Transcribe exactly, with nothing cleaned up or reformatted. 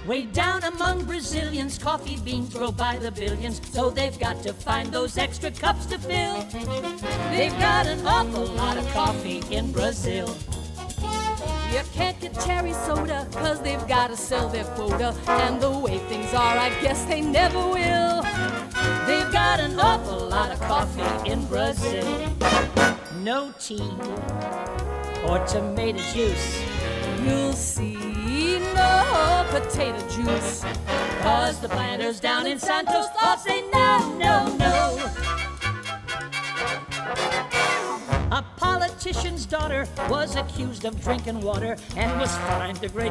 Way down among Brazilians, coffee beans grow by the billions, so they've got to find those extra cups to fill. They've got an awful lot of coffee in Brazil. You can't get cherry soda, cause they've gotta sell their quota. And the way things are, I guess they never will. They've got an awful lot of coffee in Brazil. No tea or tomato juice. You'll see no potato juice, cause the planters down in Santos all say no, no, no. A politician's daughter was accused of drinking water and was fined a great